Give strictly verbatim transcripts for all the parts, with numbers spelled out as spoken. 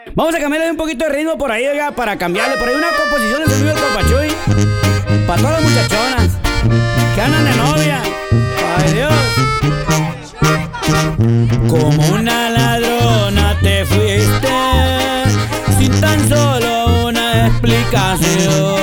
Vamos a cambiarle un poquito de ritmo por ahí, oiga, para cambiarle por ahí una composición de sonido del Corpachuy. Para todas las muchachonas que andan de novia. Ay, Dios. Como una ladrona te fuiste sin tan solo una explicación.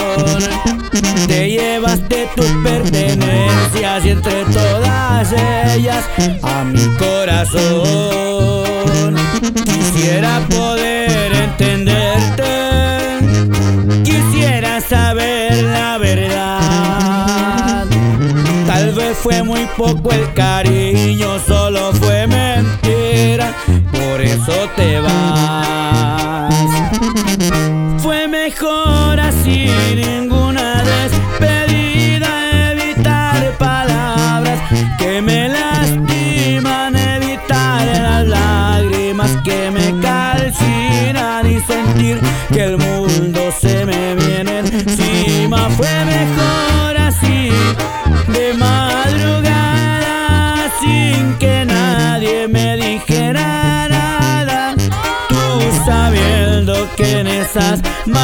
Te llevaste tus pertenencias y entre todas ellas a mi corazón. Quisiera poder entenderte, quisiera saber la verdad. Tal vez fue muy poco el cariño, solo fue mentira, por eso te vas. Fue mejor así, ninguna despedida, evitar palabras que me lastiman, evitar las lágrimas que me calcinan y sentir que el mundo se me viene encima. Fue mejor así, de madrugada, sin que nadie me dijera nada, tú sabiendo que en esas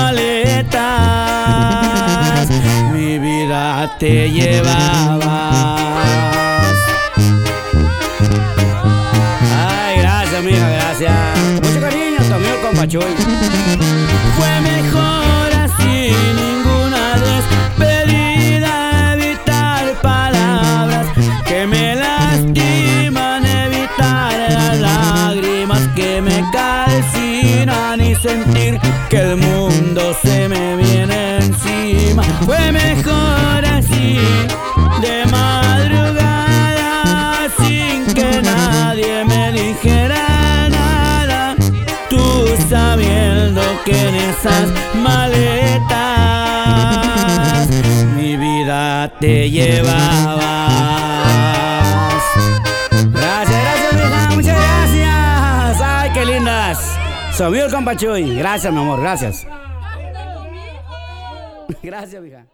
maletas mi vida te llevabas. Ay, gracias, mija, gracias. Mucho cariño, tu amigo el Corpachuy. Fue mejor así, ninguna despedida, evitar palabras que me lastiman, evitar las lágrimas que me calcinan y sentir que el mundo se me viene encima. Fue mejor así, de madrugada, sin que nadie me dijera nada, tú sabiendo que en esas maletas mi vida te llevabas. Gracias, gracias, mija, muchas gracias. Ay, qué lindas. Su amigo el Corpachuy. Gracias, mi amor, gracias. Gracias, mija.